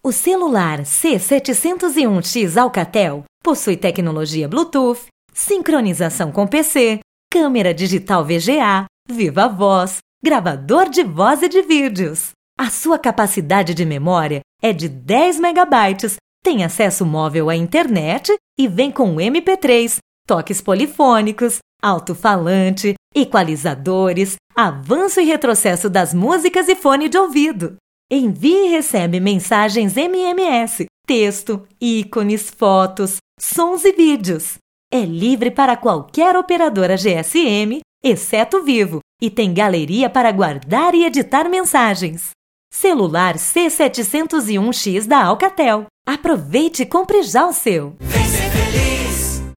O celular C701X Alcatel possui tecnologia Bluetooth, sincronização com PC, câmera digital VGA, viva voz, gravador de voz e de vídeos. A sua capacidade de memória é de 10 MB, tem acesso móvel à internet e vem com MP3, toques polifônicos, alto-falante, equalizadores, avanço e retrocesso das músicas e fone de ouvido. Envie e recebe mensagens MMS, texto, ícones, fotos, sons e vídeos. É livre para qualquer operadora GSM, exceto Vivo, e tem galeria para guardar e editar mensagens. Celular C701X da Alcatel. Aproveite e compre já o seu!